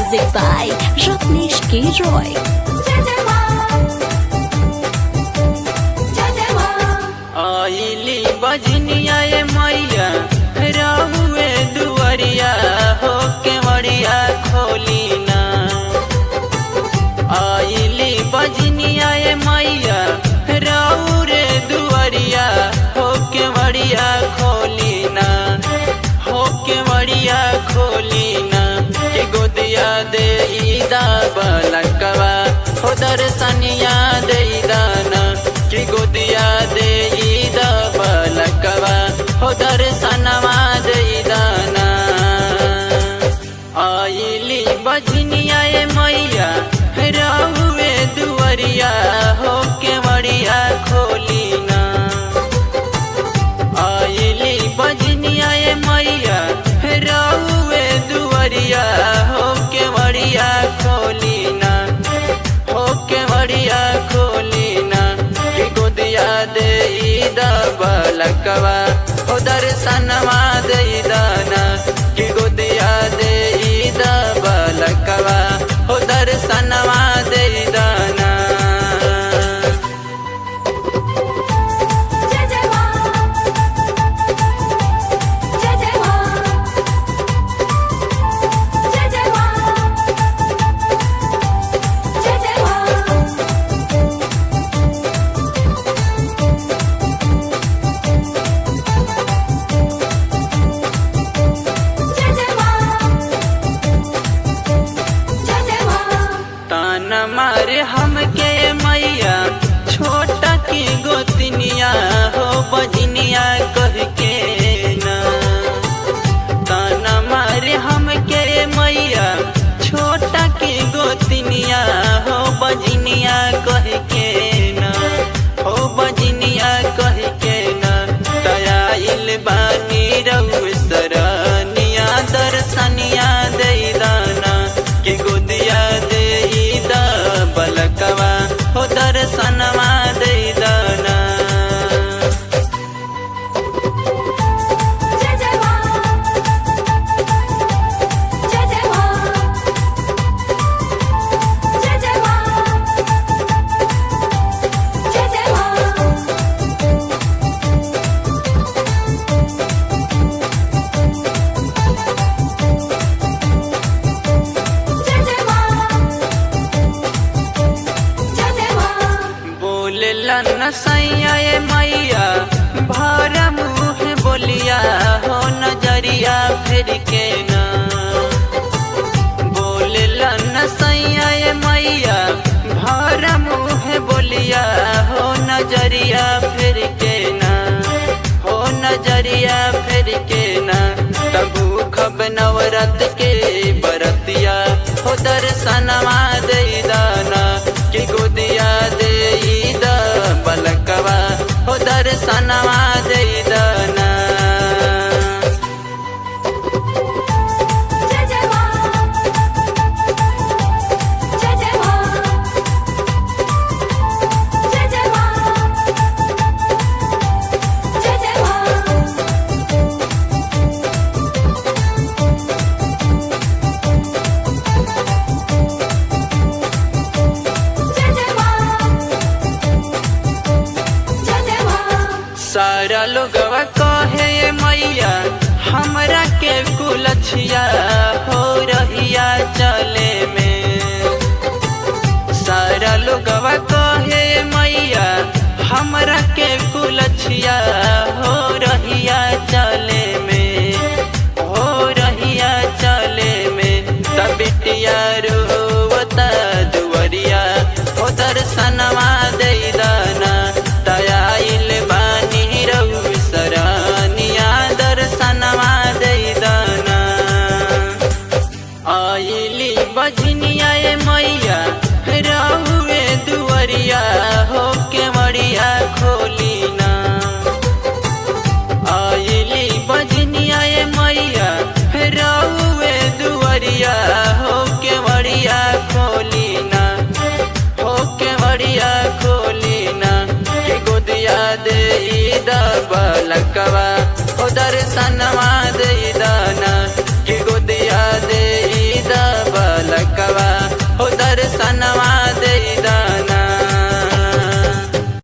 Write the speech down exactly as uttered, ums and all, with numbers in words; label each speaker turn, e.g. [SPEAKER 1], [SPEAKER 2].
[SPEAKER 1] Music by Ratnesh K. Roy.
[SPEAKER 2] आइली बजनिया ये मैया राहुए दुआरिया हो के मरिया खोली ना। आइली बजनिया ये मैया राहु रे दुआरिया हो के मरिया खोली ना। हो के मरिया खोली ना कि गोदिया दे ईदा बलकवा हो दर्शनिया दे दाना कि गोदिया दे ईदा बलकवा हो दर्शनवा दे दाना। आइली बजनिया ये मैया राहुए दुआरिया हो के मरिया खोली ना। आइली बजनिया ये मैया राहुए दुआरिया हो के मरिया खोली ना। हो के मरिया खोली ना कि गोदिया दे ईदा बलकवा हो दर्शनवा दे दाना कि गोदिया दे ईदा बलकवा हो दर्शनवा दे दाना। ताना मारे हमके मैया छोटा की गोतनिया हो बजनिया कह के ना। ताना मारे हमके मैया छोटा की गोतनिया हो बजनिया कह के ना। हो बजनिया कह के ना तयाइल बानी रहु सरनिया दर्शनिया दे दाना कि गोदिया दे ईदा बलकवा हो दर्शनवा दे दाना। बोलन सैया ये मैया भरा मुँह बोलिया हो नजरिया फिर के ना। बोलन सैया ये मैया भरा मुँह बोलिया हो नजरिया फिर के ना। हो नजरिया फिर के ना तबू खब नवरत के बरतिया हो दर्शनवा दे दाना कि गोदिया दे ईदा बलकवा हो दर्शनवा दे दाना। सारा लोगवा कहे ये मैया हमरा के कुलछिया हो रहिया चले में। सारा लोगवा कहे ये मैया हमरा के कुलछिया हो रहिया चले में। हो रहिया चले में तब बिटिया रोवता दुआरिया हो दर्शनवा दे दाना तयाइल बानी रहु सरनिया दर्शनवा दे दाना। आइली बजनिया ये मैया राहुए दुआरिया हो के मरिया खोली ना। आइली बजनिया ये मैया राहुए दुआरिया हो के मरिया खोली ना। हो के मरिया खोली ना कि गोदिया दे ईदा बलकवा